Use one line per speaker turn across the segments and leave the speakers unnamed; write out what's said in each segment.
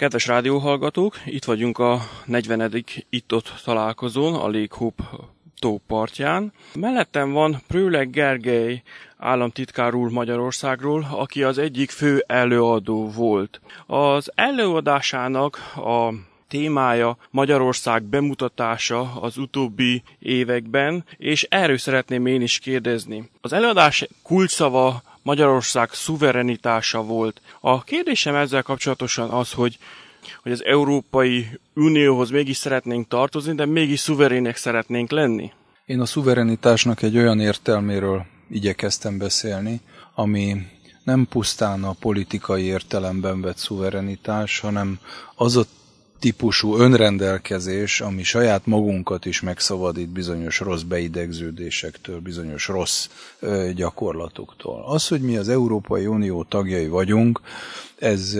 Kedves rádióhallgatók, itt vagyunk a 40. Itt-ott találkozón, a Lake Hope tó partján. Mellettem van Prőleg Gergely államtitkár úr Magyarországról, aki az egyik fő előadó volt. Az előadásának a témája Magyarország bemutatása az utóbbi években, és erről szeretném én is kérdezni. Az előadás kulcsszava Magyarország szuverenitása volt. A kérdésem ezzel kapcsolatosan az, hogy az Európai Unióhoz mégis szeretnénk tartozni, de mégis szuverének szeretnénk lenni.
Én a szuverenitásnak egy olyan értelméről igyekeztem beszélni, ami nem pusztán a politikai értelemben vett szuverenitás, hanem az a típusú önrendelkezés, ami saját magunkat is megszabadít bizonyos rossz beidegződésektől, bizonyos rossz gyakorlatoktól. Az, hogy mi az Európai Unió tagjai vagyunk, ez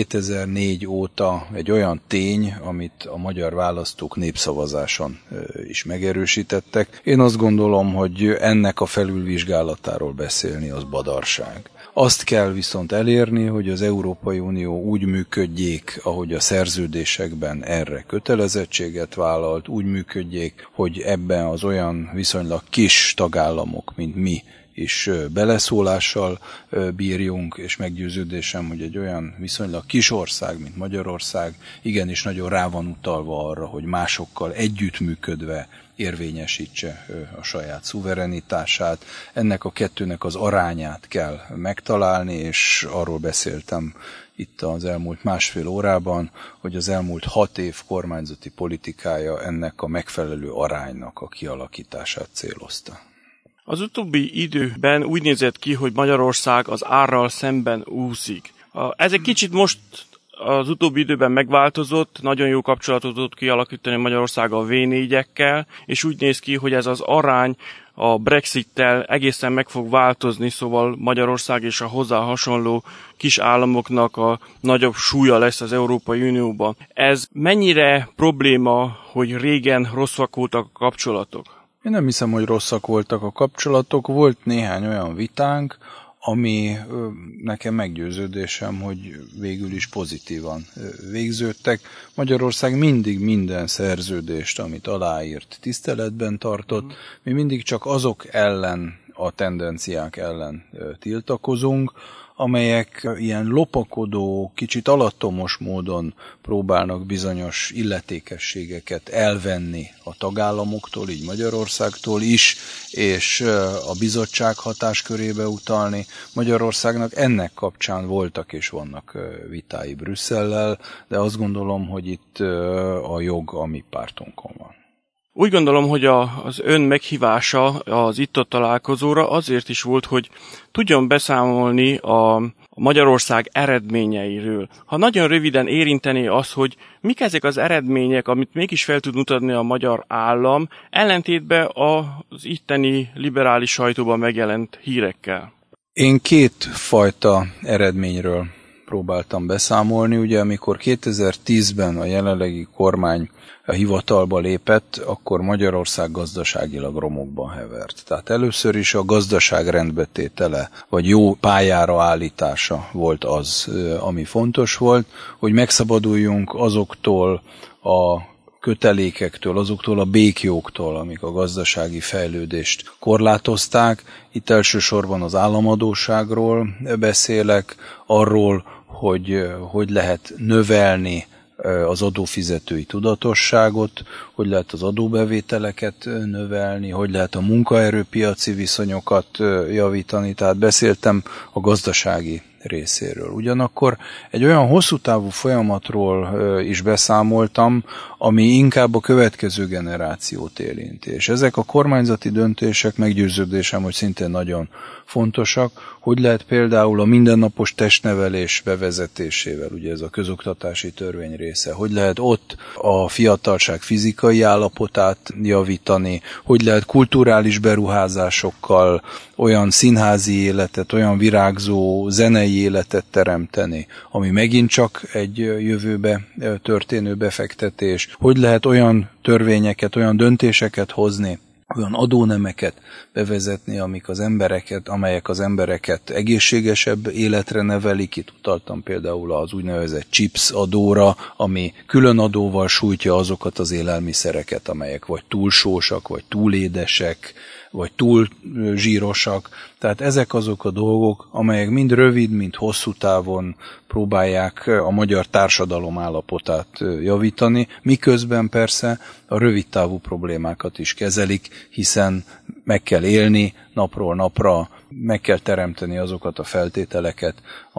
2004 óta egy olyan tény, amit a magyar választók népszavazáson is megerősítettek. Én azt gondolom, hogy ennek a felülvizsgálatáról beszélni az badarság. Azt kell viszont elérni, hogy az Európai Unió úgy működjék, ahogy a szerződésekben erre kötelezettséget vállalt, úgy működjék, hogy ebben az olyan viszonylag kis tagállamok, mint mi, is beleszólással bírjunk, és meggyőződésem, hogy egy olyan viszonylag kis ország, mint Magyarország, igenis nagyon rá van utalva arra, hogy másokkal együttműködve érvényesítse a saját szuverenitását. Ennek a kettőnek az arányát kell megtalálni, és arról beszéltem itt az elmúlt másfél órában, hogy az elmúlt 6 év kormányzati politikája ennek a megfelelő aránynak a kialakítását célozta.
Az utóbbi időben úgy nézett ki, hogy Magyarország az árral szemben úszik. Ez egy kicsit most az utóbbi időben megváltozott, nagyon jó kapcsolatot tudott kialakítani Magyarország a V4-ekkel, és úgy néz ki, hogy ez az arány a Brexittel egészen meg fog változni, szóval Magyarország és a hozzá hasonló kis államoknak a nagyobb súlya lesz az Európai Unióban. Ez mennyire probléma, hogy régen rosszak voltak a kapcsolatok?
Én nem hiszem, hogy rosszak voltak a kapcsolatok. Volt néhány olyan vitánk, ami nekem meggyőződésem, hogy végül is pozitívan végződtek. Magyarország mindig minden szerződést, amit aláírt, tiszteletben tartott. Mi mindig csak azok ellen, a tendenciák ellen tiltakozunk, amelyek ilyen lopakodó, kicsit alattomos módon próbálnak bizonyos illetékességeket elvenni a tagállamoktól, így Magyarországtól is, és a bizottság hatáskörébe utalni. Magyarországnak ennek kapcsán voltak és vannak vitái Brüsszellel, de azt gondolom, hogy itt a jog a mi pártunkon van.
Úgy gondolom, hogy az ön meghívása az itt-ott találkozóra azért is volt, hogy tudjon beszámolni a Magyarország eredményeiről. Ha nagyon röviden érinteni az, hogy mik ezek az eredmények, amit mégis fel tud mutatni a magyar állam, ellentétben az itteni liberális sajtóban megjelent hírekkel.
Én 2 fajta eredményről próbáltam beszámolni. Ugye, amikor 2010-ben a jelenlegi kormány a hivatalba lépett, akkor Magyarország gazdaságilag romokban hevert. Tehát először is a gazdaság rendbetétele, vagy jó pályára állítása volt az, ami fontos volt, hogy megszabaduljunk azoktól a kötelékektől, azoktól a békjóktól, amik a gazdasági fejlődést korlátozták. Itt elsősorban az államadósságról beszélek, arról, hogy lehet növelni az adófizetői tudatosságot, hogy lehet az adóbevételeket növelni, hogy lehet a munkaerőpiaci viszonyokat javítani, tehát beszéltem a gazdasági részéről. Ugyanakkor egy olyan hosszú távú folyamatról is beszámoltam, ami inkább a következő generációt érinti. És ezek a kormányzati döntések, meggyőződésem, hogy szintén nagyon fontosak, hogy lehet például a mindennapos testnevelés bevezetésével, ugye ez a közoktatási törvény része, hogy lehet ott a fiatalság fizikai állapotát javítani, hogy lehet kulturális beruházásokkal olyan színházi életet, olyan virágzó zenei életet teremteni, ami megint csak egy jövőbe történő befektetés, hogy lehet olyan törvényeket, olyan döntéseket hozni, olyan adónemeket bevezetni, amelyek az embereket egészségesebb életre nevelik. Itt utaltam például az úgynevezett chips adóra, ami külön adóval sújtja azokat az élelmiszereket, amelyek vagy túl sósak, vagy túl édesek, vagy túl zsírosak. Tehát ezek azok a dolgok, amelyek mind rövid, mind hosszú távon próbálják a magyar társadalom állapotát javítani, miközben persze a rövid távú problémákat is kezelik, hiszen meg kell élni napról napra, meg kell teremteni azokat a feltételeket,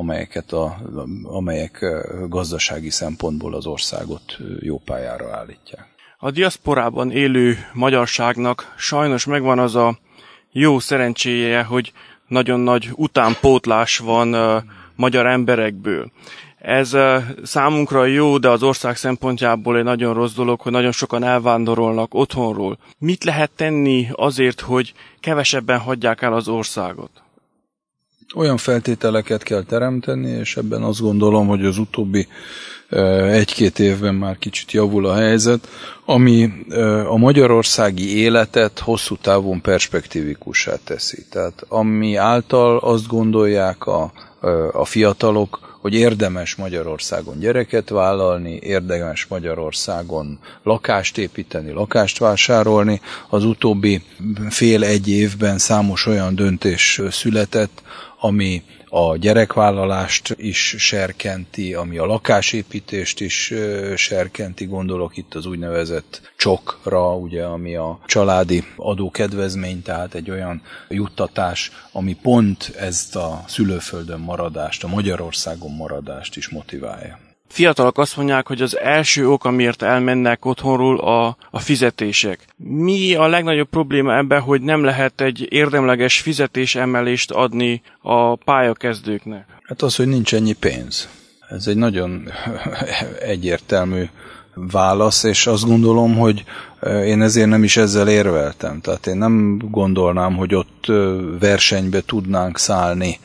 amelyek gazdasági szempontból az országot jó pályára állítják.
A diaszporában élő magyarságnak sajnos megvan az a jó szerencséje, hogy nagyon nagy utánpótlás van magyar emberekből. Ez számunkra jó, de az ország szempontjából egy nagyon rossz dolog, hogy nagyon sokan elvándorolnak otthonról. Mit lehet tenni azért, hogy kevesebben hagyják el az országot?
Olyan feltételeket kell teremteni, és ebben azt gondolom, hogy az utóbbi 1-2 évben már kicsit javul a helyzet, ami a magyarországi életet hosszú távon perspektívikussá teszi. Tehát ami által azt gondolják a fiatalok, hogy érdemes Magyarországon gyereket vállalni, érdemes Magyarországon lakást építeni, lakást vásárolni. Az utóbbi fél-egy évben számos olyan döntés született, ami a gyerekvállalást is serkenti, ami a lakásépítést is serkenti, gondolok itt az úgynevezett csokra, ugye, ami a családi adókedvezmény, tehát egy olyan juttatás, ami pont ezt a szülőföldön maradást, a Magyarországon maradást is motiválja.
Fiatalok azt mondják, hogy az első ok, amiért elmennek otthonról a fizetések. Mi a legnagyobb probléma ebben, hogy nem lehet egy érdemleges fizetésemelést adni a pályakezdőknek?
Hát az, hogy nincs ennyi pénz. Ez egy nagyon egyértelmű válasz, és azt gondolom, hogy én ezért nem is ezzel érveltem. Tehát én nem gondolnám, hogy ott versenybe tudnánk szállni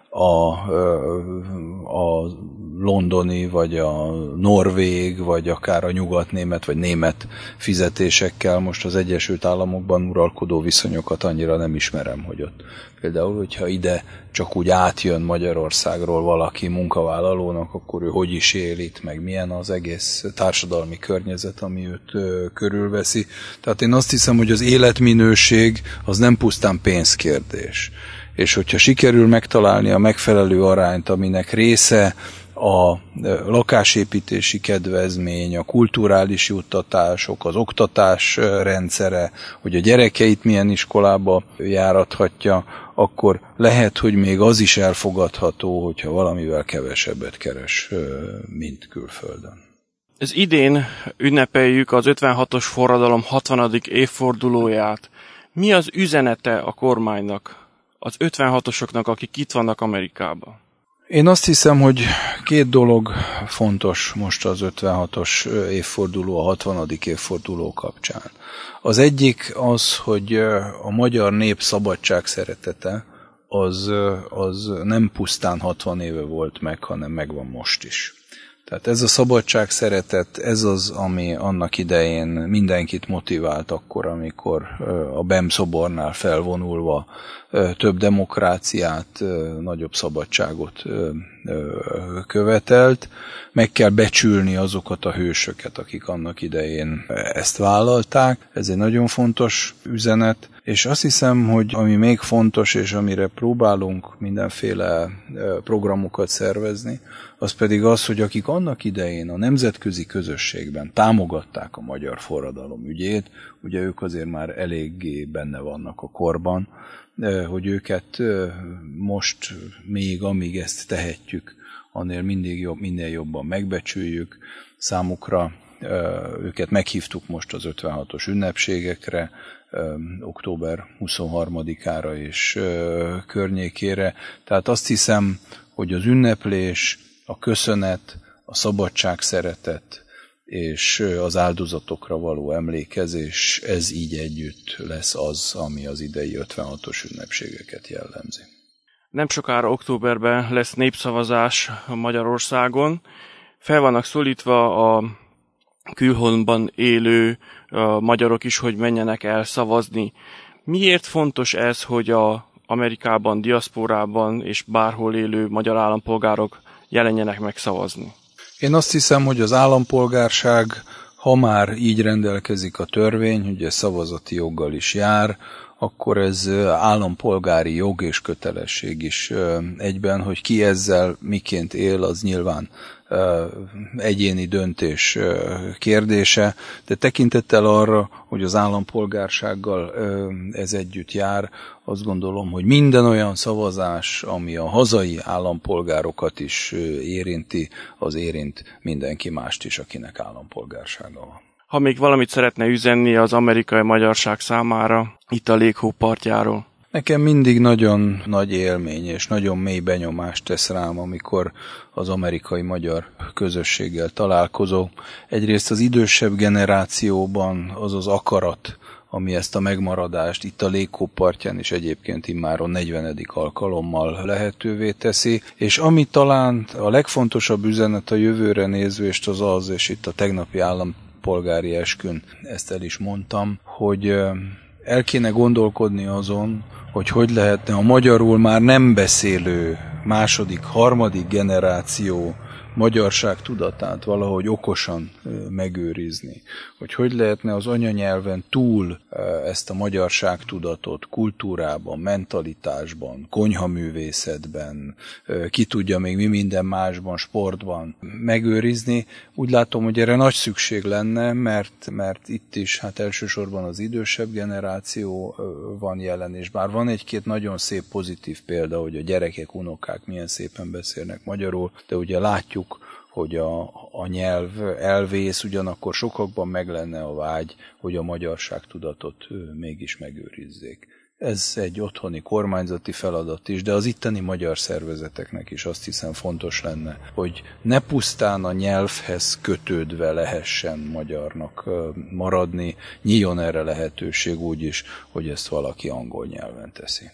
a londoni, vagy a norvég, vagy akár a nyugatnémet, vagy német fizetésekkel. Most az Egyesült Államokban uralkodó viszonyokat annyira nem ismerem, hogy ott például, hogyha ide csak úgy átjön Magyarországról valaki munkavállalónak, akkor ő hogy is él itt, meg milyen az egész társadalmi környezet, ami őt körülveszi. Tehát én azt hiszem, hogy az életminőség az nem pusztán pénzkérdés. És hogyha sikerül megtalálni a megfelelő arányt, aminek része a lakásépítési kedvezmény, a kulturális juttatások, az oktatás rendszere, hogy a gyerekeit milyen iskolába járathatja, akkor lehet, hogy még az is elfogadható, hogyha valamivel kevesebbet keres, mint külföldön.
Ez idén ünnepeljük az 56-os forradalom 60. évfordulóját. Mi az üzenete a kormánynak, az 56-osoknak, akik itt vannak Amerikában?
Én azt hiszem, hogy 2 dolog fontos most az 56-os évforduló, a 60. évforduló kapcsán. Az egyik az, hogy a magyar nép szabadság szeretete az nem pusztán 60 éve volt meg, hanem megvan most is. Tehát ez a szabadság szeretet, ez az, ami annak idején mindenkit motivált akkor, amikor a BEM szobornál felvonulva több demokráciát, nagyobb szabadságot követelt. Meg kell becsülni azokat a hősöket, akik annak idején ezt vállalták. Ez egy nagyon fontos üzenet. És azt hiszem, hogy ami még fontos, és amire próbálunk mindenféle programokat szervezni, az pedig az, hogy akik annak idején a nemzetközi közösségben támogatták a magyar forradalom ügyét, ugye ők azért már eléggé benne vannak a korban, hogy őket most még, amíg ezt tehetjük, annél minél jobban megbecsüljük. Számukra őket meghívtuk most az 56-os ünnepségekre, október 23-ára és környékére. Tehát azt hiszem, hogy az ünneplés, a köszönet, a szabadságszeretet és az áldozatokra való emlékezés, ez így együtt lesz az, ami az idei 56-os ünnepségeket jellemzi.
Nem sokára októberben lesz népszavazás Magyarországon. Fel vannak szólítva a külhonban élő a magyarok is, hogy menjenek el szavazni. Miért fontos ez, hogy a Amerikában, diaszporában és bárhol élő magyar állampolgárok jelenjenek meg szavazni?
Én azt hiszem, hogy az állampolgárság, ha már így rendelkezik a törvény, ugye szavazati joggal is jár, akkor ez állampolgári jog és kötelesség is egyben, hogy ki ezzel miként él, az nyilván egyéni döntés kérdése, de tekintettel arra, hogy az állampolgársággal ez együtt jár, azt gondolom, hogy minden olyan szavazás, ami a hazai állampolgárokat is érinti, az érint mindenki mást is, akinek állampolgársága van.
Ha még valamit szeretne üzenni az amerikai magyarság számára, itt a Lake Hope partjáról.
Nekem mindig nagyon nagy élmény és nagyon mély benyomást tesz rám, amikor az amerikai magyar közösséggel találkozok. Egyrészt az idősebb generációban az az akarat, ami ezt a megmaradást itt a Lake Hope partján is egyébként immáron 40. alkalommal lehetővé teszi, és ami talán a legfontosabb üzenet a jövőre nézvést az, és itt a tegnapi állampolgári eskün ezt el is mondtam, hogy el kéne gondolkodni azon, hogy lehetne a magyarul már nem beszélő második, harmadik generáció magyarság tudatát valahogy okosan megőrizni. Hogy lehetne az anyanyelven túl ezt a magyarság tudatot kultúrában, mentalitásban, konyhaművészetben, ki tudja még mi minden másban, sportban megőrizni. Úgy látom, hogy erre nagy szükség lenne, mert itt is hát elsősorban az idősebb generáció van jelen, és bár van egy-két nagyon szép pozitív példa, hogy a gyerekek, unokák milyen szépen beszélnek magyarul, de ugye látjuk, hogy a nyelv elvész, ugyanakkor sokakban meg lenne a vágy, hogy a magyarság tudatot mégis megőrizzék. Ez egy otthoni kormányzati feladat is, de az itteni magyar szervezeteknek is azt hiszem fontos lenne, hogy ne pusztán a nyelvhez kötődve lehessen magyarnak maradni, nyíljon erre lehetőség úgy is, hogy ezt valaki angol nyelven teszi.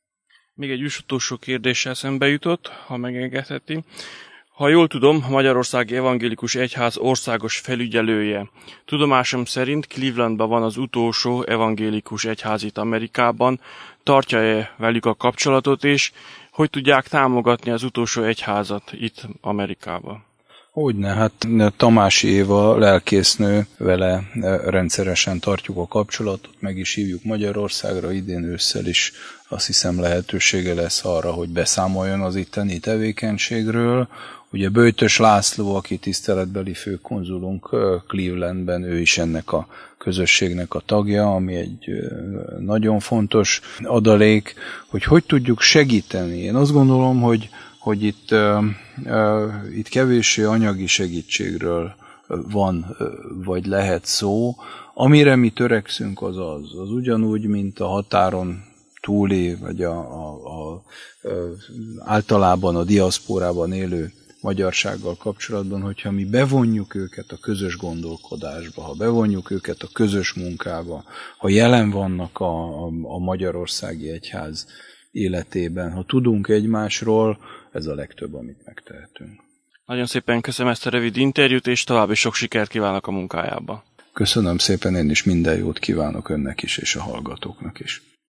Még egy utolsó kérdéssel eszembe jutott, ha megengedheti. Ha jól tudom, a Magyarországi Evangélikus Egyház országos felügyelője. Tudomásom szerint Clevelandban van az utolsó evangélikus egyház itt Amerikában. Tartja-e velük a kapcsolatot, és hogy tudják támogatni az utolsó egyházat itt Amerikában?
Hogyne, hát Tamási Éva lelkésznő, vele rendszeresen tartjuk a kapcsolatot, meg is hívjuk Magyarországra, idén ősszel is azt hiszem lehetősége lesz arra, hogy beszámoljon az itteni tevékenységről. Ugye Böjtös László, aki tiszteletbeli főkonzulunk Clevelandben, ő is ennek a közösségnek a tagja, ami egy nagyon fontos adalék, hogy tudjuk segíteni. Én azt gondolom, hogy itt kevéssé anyagi segítségről van, vagy lehet szó. Amire mi törekszünk az ugyanúgy, mint a határon túli, vagy általában a diaszporában élő magyarsággal kapcsolatban, hogyha mi bevonjuk őket a közös gondolkodásba, ha bevonjuk őket a közös munkába, ha jelen vannak a Magyarországi Egyház életében, ha tudunk egymásról, ez a legtöbb, amit megtehetünk.
Nagyon szépen köszönöm ezt a rövid interjút, és további sok sikert kívánok a munkájába.
Köszönöm szépen, én is minden jót kívánok önnek is, és a hallgatóknak is.